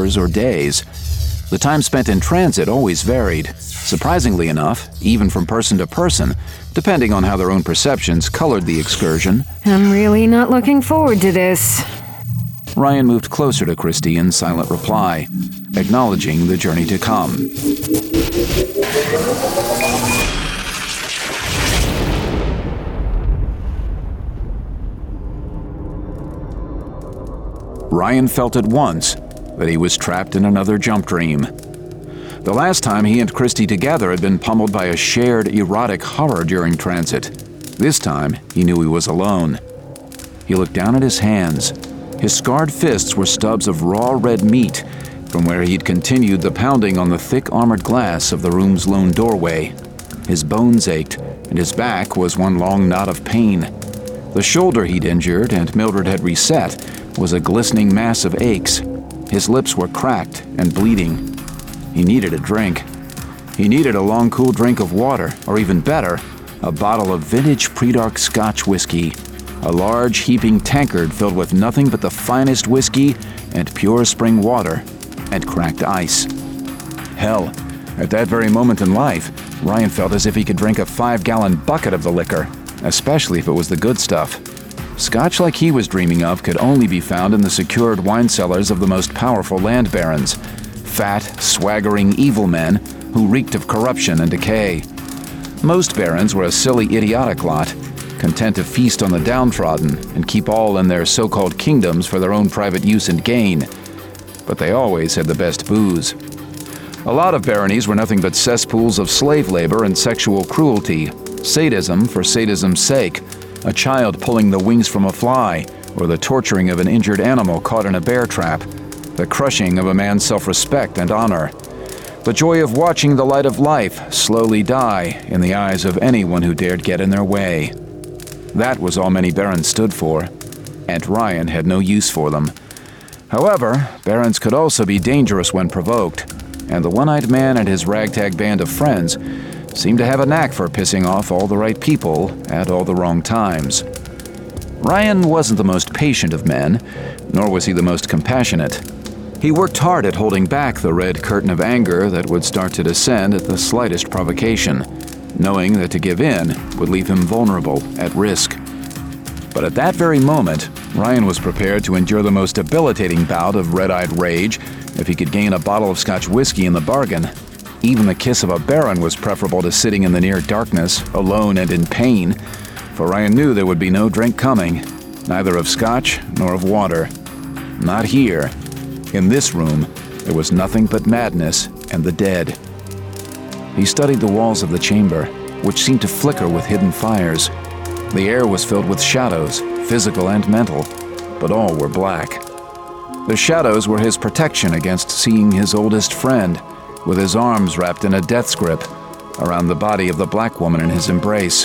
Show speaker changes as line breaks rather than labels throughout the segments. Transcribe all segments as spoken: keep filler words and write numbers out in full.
hours or days. The time spent in transit always varied, surprisingly enough, even from person to person, depending on how their own perceptions colored the excursion.
I'm really not looking forward to this.
Ryan moved closer to Christy in silent reply, acknowledging the journey to come. Ryan felt at once that he was trapped in another jump dream. The last time he and Christy together had been pummeled by a shared erotic horror during transit. This time, he knew he was alone. He looked down at his hands. His scarred fists were stubs of raw red meat from where he'd continued the pounding on the thick armored glass of the room's lone doorway. His bones ached, and his back was one long knot of pain. The shoulder he'd injured and Mildred had reset was a glistening mass of aches. His lips were cracked and bleeding. He needed a drink. He needed a long, cool drink of water, or even better, a bottle of vintage pre-dark Scotch whiskey, a large, heaping tankard filled with nothing but the finest whiskey and pure spring water and cracked ice. Hell, at that very moment in life, Ryan felt as if he could drink a five-gallon bucket of the liquor, especially if it was the good stuff. Scotch like he was dreaming of could only be found in the secured wine cellars of the most powerful land barons, fat, swaggering evil men who reeked of corruption and decay. Most barons were a silly, idiotic lot, content to feast on the downtrodden and keep all in their so-called kingdoms for their own private use and gain. But they always had the best booze. A lot of baronies were nothing but cesspools of slave labor and sexual cruelty, sadism for sadism's sake, a child pulling the wings from a fly, or the torturing of an injured animal caught in a bear trap, the crushing of a man's self-respect and honor, the joy of watching the light of life slowly die in the eyes of anyone who dared get in their way. That was all many barons stood for, and Ryan had no use for them. However, barons could also be dangerous when provoked, and the one-eyed man and his ragtag band of friends seemed to have a knack for pissing off all the right people at all the wrong times. Ryan wasn't the most patient of men, nor was he the most compassionate. He worked hard at holding back the red curtain of anger that would start to descend at the slightest provocation, knowing that to give in would leave him vulnerable, at risk. But at that very moment, Ryan was prepared to endure the most debilitating bout of red-eyed rage if he could gain a bottle of Scotch whiskey in the bargain. Even the kiss of a baron was preferable to sitting in the near darkness, alone and in pain, for Ryan knew there would be no drink coming, neither of Scotch nor of water. Not here. In this room, there was nothing but madness and the dead. He studied the walls of the chamber, which seemed to flicker with hidden fires. The air was filled with shadows, physical and mental, but all were black. The shadows were his protection against seeing his oldest friend, with his arms wrapped in a death's grip around the body of the black woman in his embrace.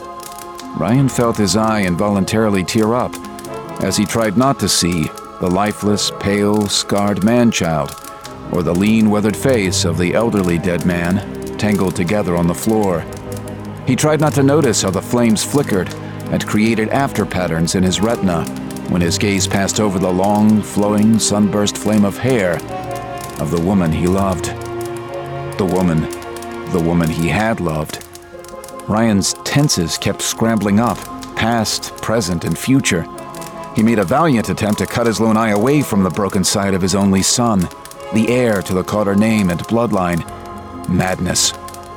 Ryan felt his eye involuntarily tear up as he tried not to see the lifeless, pale, scarred man-child or the lean, weathered face of the elderly dead man tangled together on the floor. He tried not to notice how the flames flickered and created after patterns in his retina when his gaze passed over the long, flowing, sunburst flame of hair of the woman he loved. The woman, the woman he had loved. Ryan's tenses kept scrambling up, past, present, and future. He made a valiant attempt to cut his lone eye away from the broken side of his only son, the heir to the Carter name and bloodline. Madness.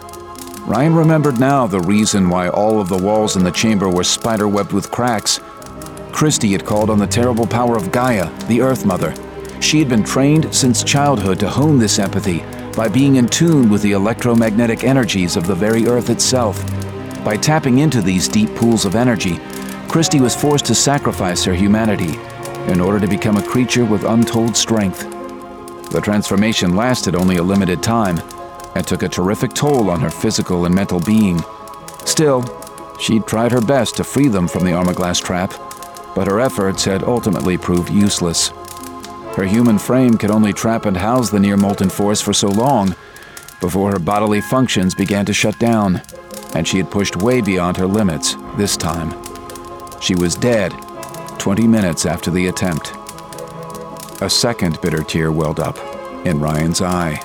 Ryan remembered now the reason why all of the walls in the chamber were spider-webbed with cracks. Christy had called on the terrible power of Gaia, the Earth Mother. She had been trained since childhood to hone this empathy by being in tune with the electromagnetic energies of the very Earth itself. By tapping into these deep pools of energy, Christy was forced to sacrifice her humanity in order to become a creature with untold strength. The transformation lasted only a limited time and took a terrific toll on her physical and mental being. Still, she'd tried her best to free them from the Armaglass trap, but her efforts had ultimately proved useless. Her human frame could only trap and house the near-molten force for so long before her bodily functions began to shut down, and she had pushed way beyond her limits this time. She was dead twenty minutes after the attempt. A second bitter tear welled up in Ryan's eye.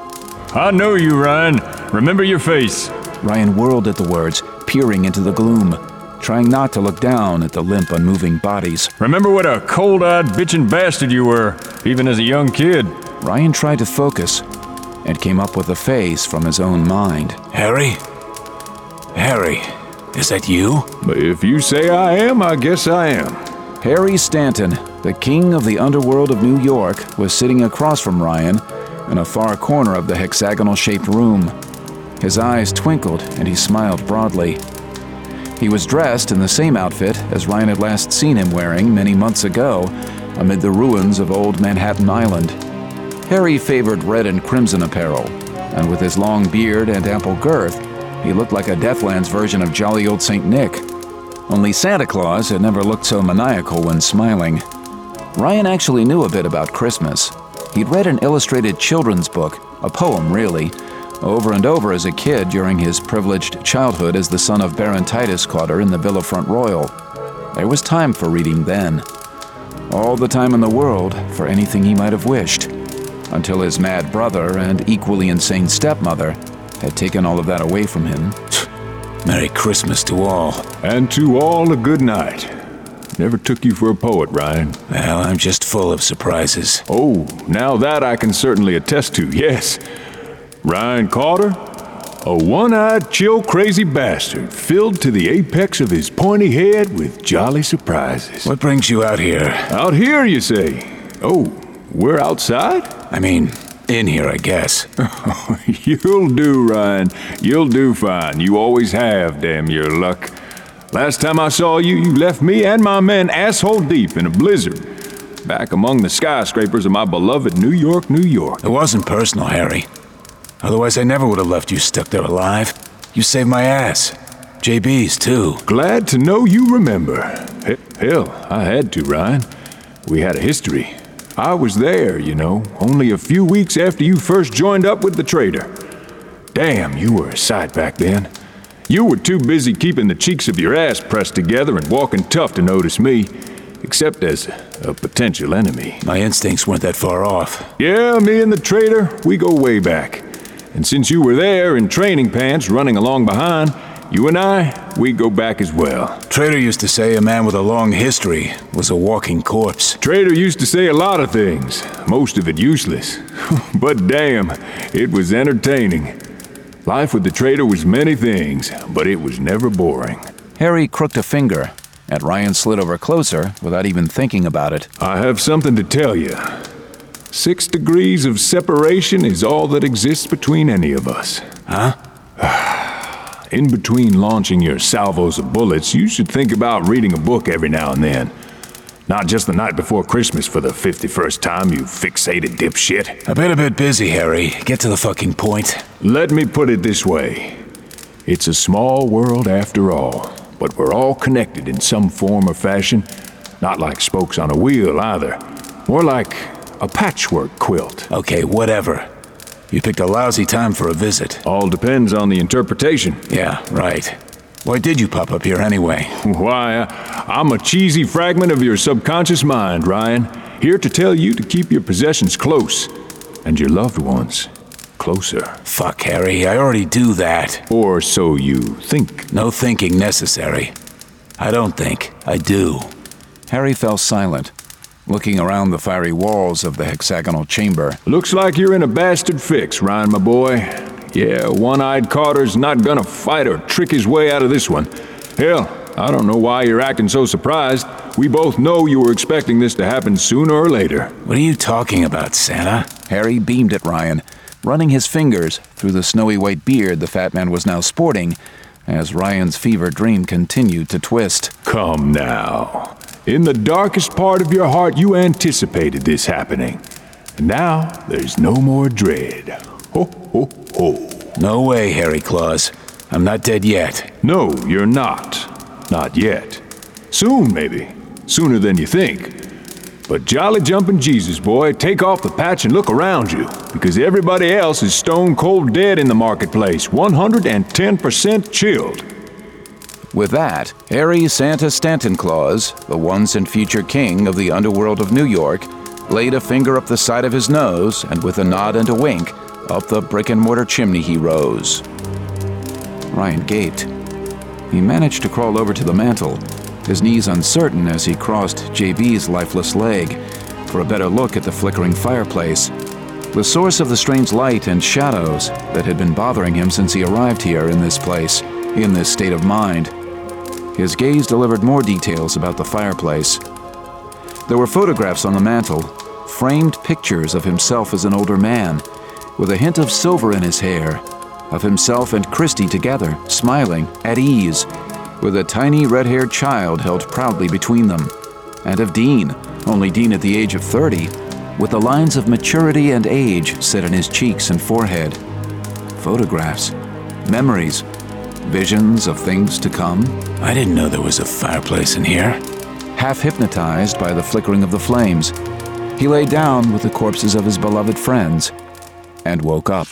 I know you, Ryan. Remember your face.
Ryan whirled at the words, peering into the gloom, trying not to look down at the limp, unmoving bodies.
Remember what a cold-eyed, bitchin' bastard you were, even as a young kid.
Ryan tried to focus and came up with a face from his own mind.
Harry? Harry, is that you?
If you say I am, I guess I am.
Harry Stanton, the king of the underworld of New York, was sitting across from Ryan in a far corner of the hexagonal-shaped room. His eyes twinkled and he smiled broadly. He was dressed in the same outfit as Ryan had last seen him wearing many months ago amid the ruins of old Manhattan Island. Harry favored red and crimson apparel, and with his long beard and ample girth, he looked like a Deathlands version of jolly old Saint Nick. Only Santa Claus had never looked so maniacal when smiling. Ryan actually knew a bit about Christmas. He'd read an illustrated children's book, a poem really, over and over as a kid during his privileged childhood as the son of Baron Titus Cotter in the Villa Front Royal. There was time for reading then. All the time in the world for anything he might have wished, until his mad brother and equally insane stepmother had taken all of that away from him.
Merry Christmas to all.
And to all a good night. Never took you for a poet, Ryan.
Well, I'm just full of surprises.
Oh, now that I can certainly attest to, yes. Ryan Cotter, a one-eyed, chill, crazy bastard, filled to the apex of his pointy head with jolly surprises.
What brings you out here?
Out here, you say? Oh, we're outside?
I mean, in here, I guess.
You'll do, Ryan. You'll do fine. You always have, damn your luck. Last time I saw you, you left me and my men asshole deep in a blizzard, back among the skyscrapers of my beloved New York, New York.
It wasn't personal, Harry. Otherwise, I never would have left you stuck there alive. You saved my ass. J B's, too.
Glad to know you remember. Hell, I had to, Ryan. We had a history. I was there, you know, only a few weeks after you first joined up with the trader. Damn, you were a sight back then. You were too busy keeping the cheeks of your ass pressed together and walking tough to notice me, except as a potential enemy.
My instincts weren't that far off.
Yeah, me and the trader, we go way back. And since you were there in training pants running along behind, you and I, we go back as well.
Trader used to say a man with a long history was a walking corpse.
Trader used to say a lot of things, most of it useless. But damn, it was entertaining. Life with the trader was many things, but it was never boring.
Harry crooked a finger, and Ryan slid over closer without even thinking about it.
I have something to tell you. Six degrees of separation is all that exists between any of us.
Huh?
In between launching your salvos of bullets, you should think about reading a book every now and then. Not just the night before Christmas for the fifty-first time, you fixated dipshit.
I've been a bit busy, Harry. Get to the fucking point.
Let me put it this way. It's a small world after all, but we're all connected in some form or fashion. Not like spokes on a wheel, either. More like a patchwork quilt.
Okay, whatever. You picked a lousy time for a visit.
All depends on the interpretation.
Yeah, right. Why did you pop up here anyway?
Why, I'm a cheesy fragment of your subconscious mind, Ryan. Here to tell you to keep your possessions close, and your loved ones closer.
Fuck, Harry, I already do that.
Or so you think.
No thinking necessary. I don't think, I do.
Harry fell silent, looking around the fiery walls of the hexagonal chamber.
Looks like you're in a bastard fix, Ryan, my boy. Yeah, one-eyed Cotter's not gonna fight or trick his way out of this one. Hell, I don't know why you're acting so surprised. We both know you were expecting this to happen sooner or later.
What are you talking about, Santa?
Harry beamed at Ryan, running his fingers through the snowy white beard the fat man was now sporting, as Ryan's fever dream continued to twist.
Come now. In the darkest part of your heart, you anticipated this happening. And now, there's no more dread. Ho, ho, ho.
No way, Harry Claus. I'm not dead yet.
No, you're not. Not yet. Soon, maybe. Sooner than you think. But jolly jumping Jesus, boy, take off the patch and look around you. Because everybody else is stone cold dead in the marketplace. one hundred ten percent chilled.
With that, Harry Santa Stanton Claus, the once and future king of the underworld of New York, laid a finger up the side of his nose, and with a nod and a wink, up the brick-and-mortar chimney he rose. Ryan gaped. He managed to crawl over to the mantel, his knees uncertain as he crossed J B's lifeless leg, for a better look at the flickering fireplace, the source of the strange light and shadows that had been bothering him since he arrived here in this place, in this state of mind. His gaze delivered more details about the fireplace. There were photographs on the mantel, framed pictures of himself as an older man, with a hint of silver in his hair, of himself and Christy together, smiling, at ease, with a tiny red-haired child held proudly between them, and of Dean, only Dean at the age of thirty, with the lines of maturity and age set in his cheeks and forehead. Photographs, memories, visions of things to come.
I didn't know there was a fireplace in here.
Half hypnotized by the flickering of the flames, he lay down with the corpses of his beloved friends and woke up.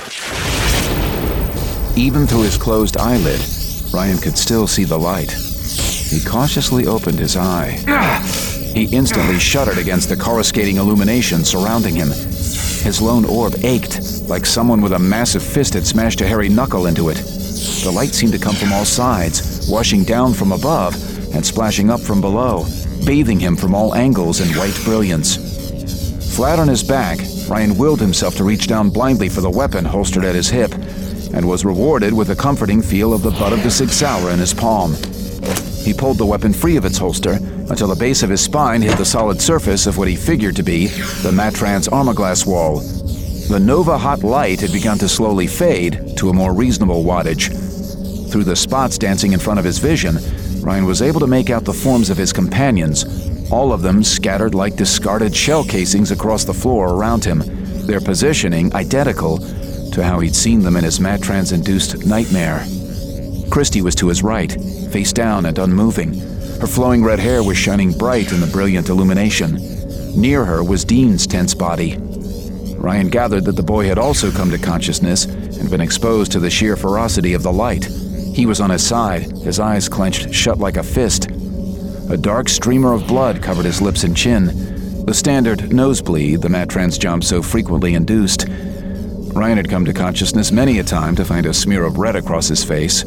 Even through his closed eyelid, Ryan could still see the light. He cautiously opened his eye. He instantly shuddered against the coruscating illumination surrounding him. His lone orb ached, like someone with a massive fist had smashed a hairy knuckle into it. The light seemed to come from all sides, washing down from above and splashing up from below, bathing him from all angles in white brilliance. Flat on his back, Ryan willed himself to reach down blindly for the weapon holstered at his hip, and was rewarded with a comforting feel of the butt of the Sig Sauer in his palm. He pulled the weapon free of its holster until the base of his spine hit the solid surface of what he figured to be the Matrans armorglass wall. The Nova hot light had begun to slowly fade to a more reasonable wattage. Through the spots dancing in front of his vision, Ryan was able to make out the forms of his companions, all of them scattered like discarded shell casings across the floor around him, their positioning identical to how he'd seen them in his Matrans-induced nightmare. Christy was to his right, face down and unmoving. Her flowing red hair was shining bright in the brilliant illumination. Near her was Dean's tense body. Ryan gathered that the boy had also come to consciousness and been exposed to the sheer ferocity of the light. He was on his side, his eyes clenched shut like a fist. A dark streamer of blood covered his lips and chin, the standard nosebleed the Matrans jump so frequently induced. Ryan had come to consciousness many a time to find a smear of red across his face.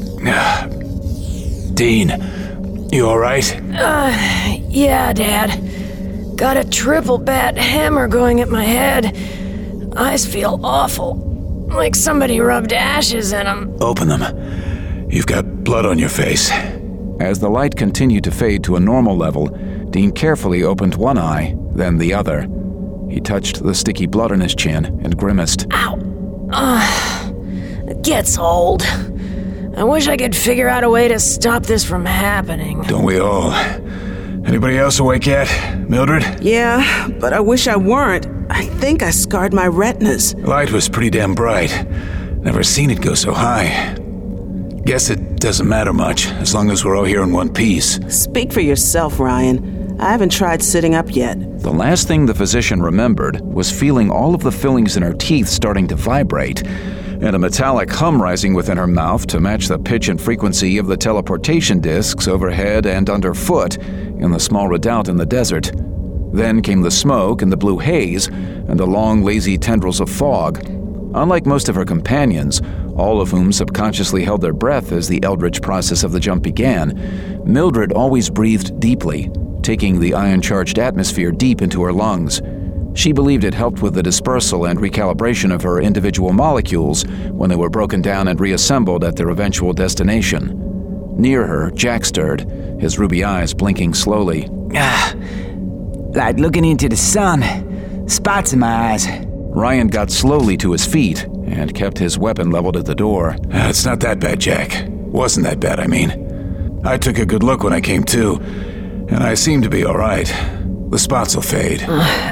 Dean, you all right?
Uh, yeah, Dad. Got a triple bat hammer going at my head. Eyes feel awful, like somebody rubbed ashes in them.
Open them. You've got blood on your face.
As the light continued to fade to a normal level, Dean carefully opened one eye, then the other. He touched the sticky blood on his chin and grimaced.
Ow. Ugh. It gets old. I wish I could figure out a way to stop this from happening.
Don't we all? Anybody else awake yet? Mildred?
Yeah, but I wish I weren't. I think I scarred my retinas.
The light was pretty damn bright. Never seen it go so high. Guess it doesn't matter much, as long as we're all here in one piece.
Speak for yourself, Ryan. I haven't tried sitting up yet.
The last thing the physician remembered was feeling all of the fillings in her teeth starting to vibrate, and a metallic hum rising within her mouth to match the pitch and frequency of the teleportation discs overhead and underfoot in the small redoubt in the desert. Then came the smoke and the blue haze and the long, lazy tendrils of fog. Unlike most of her companions, all of whom subconsciously held their breath as the eldritch process of the jump began, Mildred always breathed deeply, taking the ion-charged atmosphere deep into her lungs. She believed it helped with the dispersal and recalibration of her individual molecules when they were broken down and reassembled at their eventual destination. Near her, Jack stirred, his ruby eyes blinking slowly.
Ah, like looking into the sun. Spots in my eyes.
Ryan got slowly to his feet and kept his weapon leveled at the door.
Uh, it's not that bad, Jack. Wasn't that bad, I mean. I took a good look when I came to, and I seem to be all right. The spots will fade.
Uh,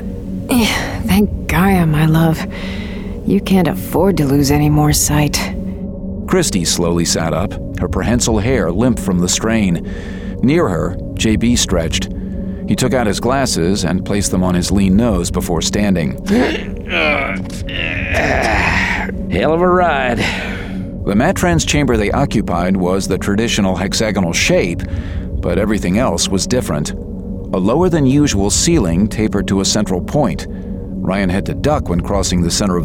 thank Gaia, my love. You can't afford to lose any more sight.
Christy slowly sat up, her prehensile hair limp from the strain. Near her, J B stretched. He took out his glasses and placed them on his lean nose before standing.
Hell of a ride.
The Matrans chamber they occupied was the traditional hexagonal shape, but everything else was different. A lower-than-usual ceiling tapered to a central point, Ryan had to duck when crossing the center of